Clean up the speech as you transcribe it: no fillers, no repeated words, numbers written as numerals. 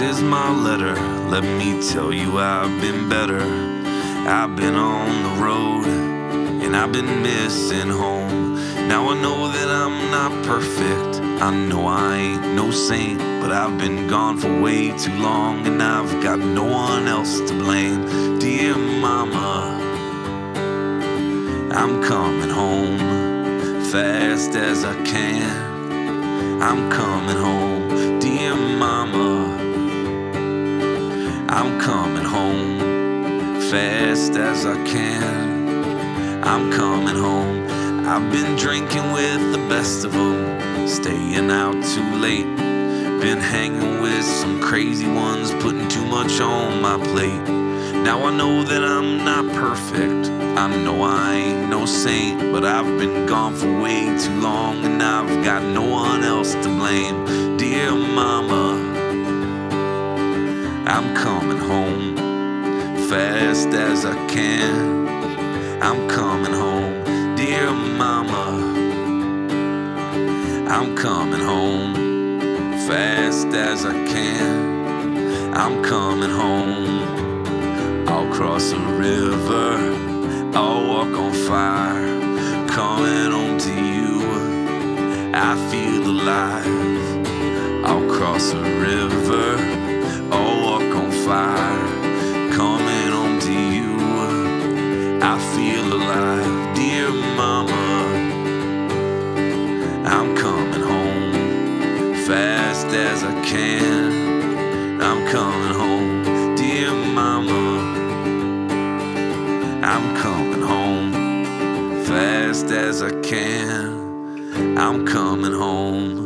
is my letter. Let me tell you I've been better. I've been on the road and I've been missing home. Now I know that I'm not perfect. I know I ain't no saint, but I've been gone for way too long and I've got no one else to blame. Dear mama, I'm coming home fast as I can. I'm coming home, dear mama. I'm coming home fast as I can. I'm coming home. I've been drinking with the best of them, staying out too late. Been hanging with some crazy ones, putting too much on my plate. Now I know that I'm not perfect. I know I ain't no saint, but I've been gone for way too long and I've got no one else to blame. Dear mama, I'm coming home fast as I can. I'm coming home, dear mama. I'm coming home fast as I can. I'm coming home. I'll cross a river, I'll walk on fire. Coming home to you, I feel alive. I'll cross a river, I'll walk on fire. Coming home to you, I feel alive. Dear mama, I'm coming home fast as I can. I'm coming home, dear mama. I'm coming home fast as I can. I'm coming home.